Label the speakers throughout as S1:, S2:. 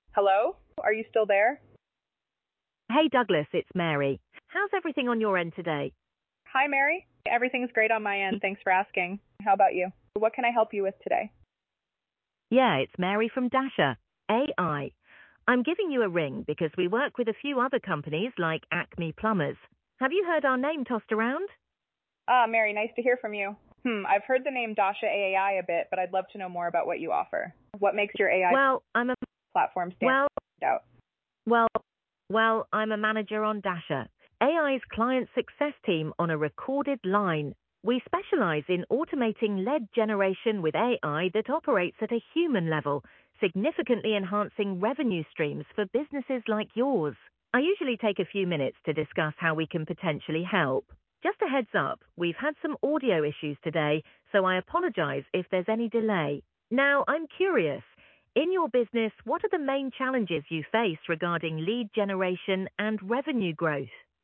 S1: Hello? Are you still there?
S2: Hey Douglas, it's Mary. How's everything on your end today?
S1: Hi, Mary. Everything's great on my end. Thanks for asking. How about you? What can I help you with today?
S2: Yeah, it's Mary from Dasher, AI. I'm giving you a ring because we work with a few other companies like Acme Plumbers. Have you heard our name tossed around?
S1: Mary, nice to hear from you. I've heard the name Dasha AI a bit, but I'd love to know more about what you offer. What makes your AI
S2: Well, I'm a
S1: platform stand
S2: well,
S1: out?
S2: well, well, I'm a manager on Dasher, AI's client success team on a recorded line. We specialize in automating lead generation with AI that operates at a human level, significantly enhancing revenue streams for businesses like yours. I usually take a few minutes to discuss how we can potentially help. Just a heads up, we've had some audio issues today, so I apologize if there's any delay. Now, I'm curious. In your business, what are the main challenges you face regarding lead generation and revenue growth?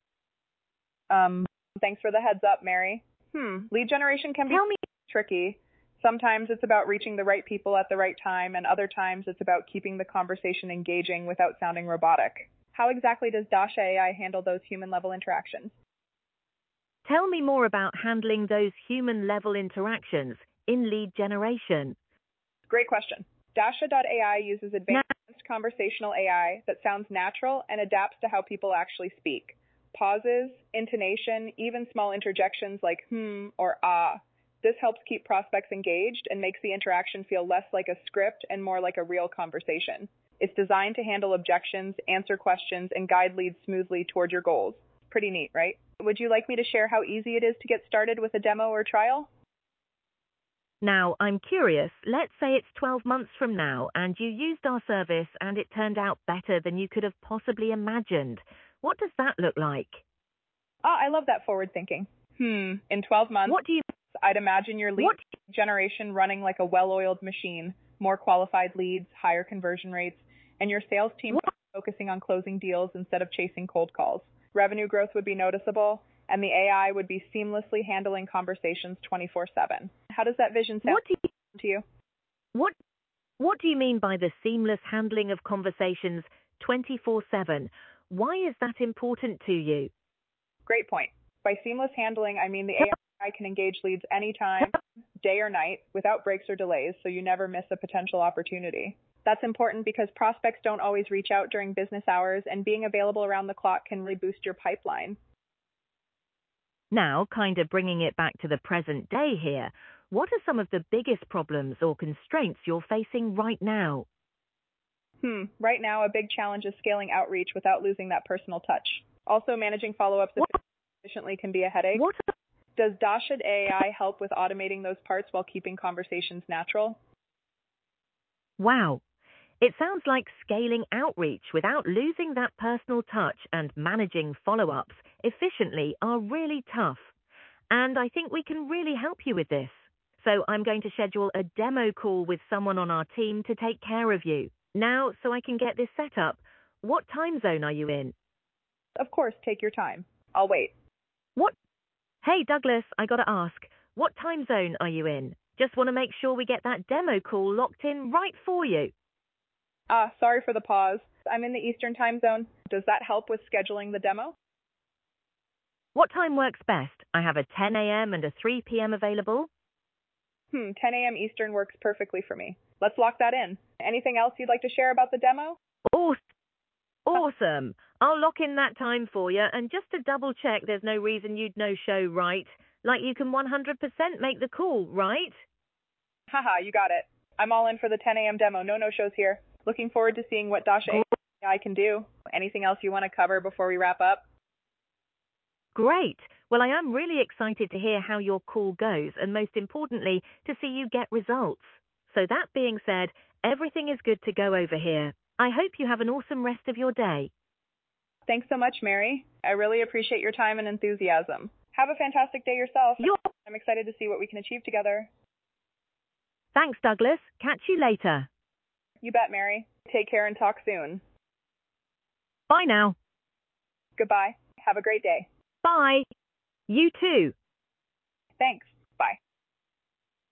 S1: Thanks for the heads up, Mary. Lead generation can be
S2: Tell me.
S1: tricky. Sometimes it's about reaching the right people at the right time, and other times it's about keeping the conversation engaging without sounding robotic. How exactly does Dasha AI handle those human level interactions?
S2: Tell me more about handling those human-level interactions in lead generation.
S1: Great question. Dasha.ai uses
S2: Now,
S1: advanced conversational AI that sounds natural and adapts to how people actually speak. Pauses, intonation, even small interjections like or ah. This helps keep prospects engaged and makes the interaction feel less like a script and more like a real conversation. It's designed to handle objections, answer questions, and guide leads smoothly toward your goals. Pretty neat, right? Would you like me to share how easy it is to get started with a demo or trial?
S2: now, I'm curious. Let's say it's 12 months from now and you used our service and it turned out better than you could have possibly imagined. What does that look like?
S1: I love that forward thinking. In 12 months,
S2: What do you
S1: I'd imagine your lead
S2: what
S1: generation running like a well-oiled machine, more qualified leads, higher conversion rates, and your sales team
S2: what
S1: focusing on closing deals instead of chasing cold calls. Revenue growth would be noticeable, and the AI would be seamlessly handling conversations 24/7. How does that vision sound
S2: what do you
S1: to you?
S2: what what do you mean by the seamless handling of conversations 24/7? Why is that important to you?
S1: Great point. By seamless handling, I mean the AI can engage leads anytime, day or night, without breaks or delays, so you never miss a potential opportunity. That's important because prospects don't always reach out during business hours, and being available around the clock can really boost your pipeline.
S2: Now, kind of bringing it back to the present day here, what are some of the biggest problems or constraints you're facing right now?
S1: Right now, a big challenge is scaling outreach without losing that personal touch. Also, managing follow-ups
S2: What?
S1: efficiently can be a headache.
S2: What?
S1: Does Dasha AI help with automating those parts while keeping conversations natural?
S2: Wow. It sounds like scaling outreach without losing that personal touch and managing follow-ups efficiently are really tough. And I think we can really help you with this. So I'm going to schedule a demo call with someone on our team to take care of you. Now, so I can get this set up, what time zone are you in?
S1: Of course, take your time. I'll wait.
S2: What? Hey, Douglas, I gotta ask, what time zone are you in? Just want to make sure we get that demo call locked in right for you.
S1: Sorry for the pause. I'm in the Eastern time zone. Does that help with scheduling the demo?
S2: What time works best? I have a 10 a.m. and a 3 p.m. available.
S1: 10 a.m. Eastern works perfectly for me. Let's lock that in. Anything else you'd like to share about the demo?
S2: Awesome. I'll lock in that time for you, and just to double check there's no reason you'd no-show, right? Like you can 100% make the call, right?
S1: Haha, you got it. I'm all in for the 10 a.m. demo. No shows here. Looking forward to seeing what Dasha AI can do. Anything else you want to cover before we wrap up?
S2: Great. Well, I am really excited to hear how your call goes, and most importantly, to see you get results. So that being said, everything is good to go over here. I hope you have an awesome rest of your day.
S1: Thanks so much, Mary. I really appreciate your time and enthusiasm. Have a fantastic day yourself. I'm excited to see what we can achieve together.
S2: Thanks, Douglas. Catch you later.
S1: You bet, Mary. Take care and talk soon.
S2: Bye now.
S1: Goodbye. Have a great day.
S2: Bye. You too.
S1: Thanks.